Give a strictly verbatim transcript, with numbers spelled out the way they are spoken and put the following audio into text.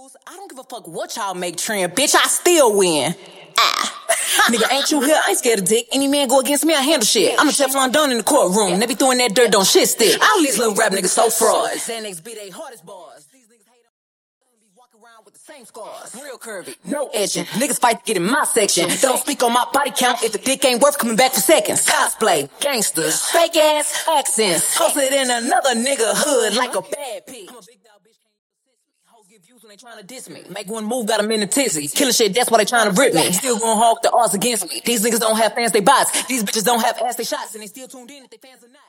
I don't give a fuck what y'all make trend, bitch, I still win. Ah. Nigga, ain't you here? I ain't scared of dick. Any man go against me, I handle shit. I'm a Teflon Don in the courtroom. They be throwing that dirt, don't shit stick. All these little rap niggas so frauds. Xanax be they hardest bars. These niggas hate on be walking around with the same scars. Real curvy, no edging. Niggas fight to get in my section. Don't speak on my body count if the dick ain't worth coming back for seconds. Cosplay, gangsters, fake ass accents. Posted in another nigga hood like a bad pig. I'm a big dog bitch. Give views when they trying to diss me. Make one move, got them in the tizzy. Killing shit, that's why they trying to rip me. Still gonna hawk the odds against me. These niggas don't have fans, they bots. These bitches don't have ass, they shots. And they still tuned in if they fans or not.